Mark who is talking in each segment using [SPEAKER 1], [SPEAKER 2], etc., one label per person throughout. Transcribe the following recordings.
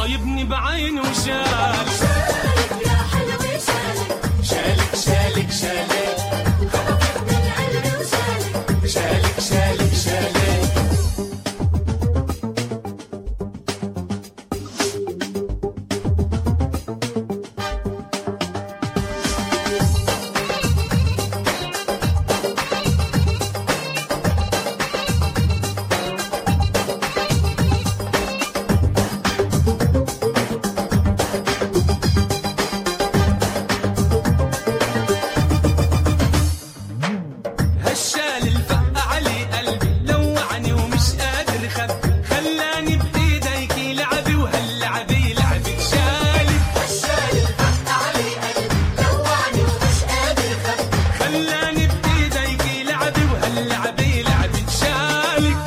[SPEAKER 1] صايبني بعينه وشالك.
[SPEAKER 2] شالك يا حلوة شالك،
[SPEAKER 1] شالك شالك شالك
[SPEAKER 2] خطفت من قلبي وشالك.
[SPEAKER 1] شالك شالك شالك هالشال الفق علي قلبي لوعني ومش قادر خبي، خلاني بإيديكي لعبي وهاللعبي لعبة شالك.
[SPEAKER 2] هالشال الفق علي قلبي لوعني ومش قادر خبي،
[SPEAKER 1] خلاني بإيديكي لعبي وهاللعبي لعبة شالك.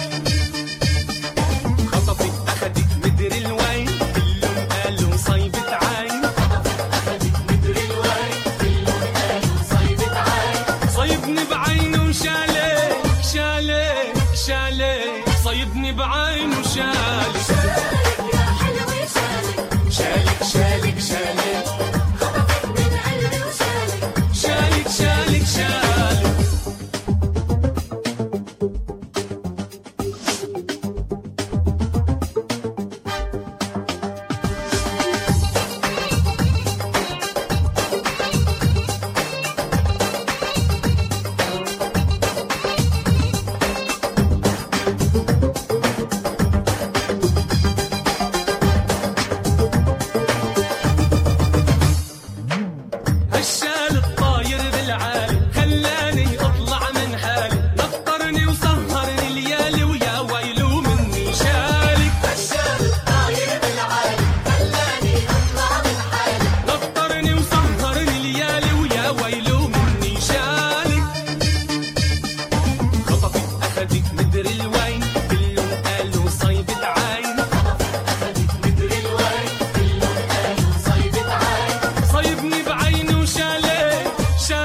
[SPEAKER 1] خطفك أخدك مدري الوين كلهم قالوا صيبة عين.
[SPEAKER 2] أخدت مدري الوين كلهم قالوا صيبة عين.
[SPEAKER 1] صيبني بعينه وشالك شالك شالك صيبني بعينه وشالك.
[SPEAKER 2] شالك يا حلوة شالك،
[SPEAKER 1] شالك شالك شالك
[SPEAKER 2] خطفت من قلبي وشالك.
[SPEAKER 1] شالك شالك شالك هالشال الطاير بالعالي خلاني اطلع من حالي، نفطرني وسهرني الليالي ويا ويلو مني شالك.
[SPEAKER 2] هالشال الطاير بالعالي خلاني أطلع من حالي.
[SPEAKER 1] نفطرني وسهرني الليالي ويا ويلو مني شالك. خطفك أخدك مدري الوين كلهم قالوا صيبة عين.
[SPEAKER 2] أخدت مدري الوين كلهم قالوا صيبة عين.
[SPEAKER 1] صيبني بعينه وشالك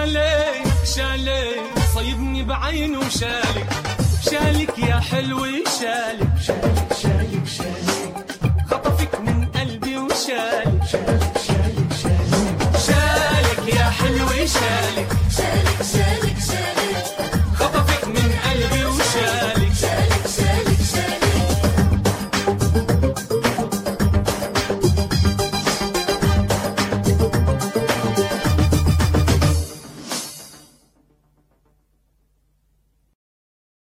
[SPEAKER 1] شالك شالك صيبني بعينه وشالك. شالك يا حلوة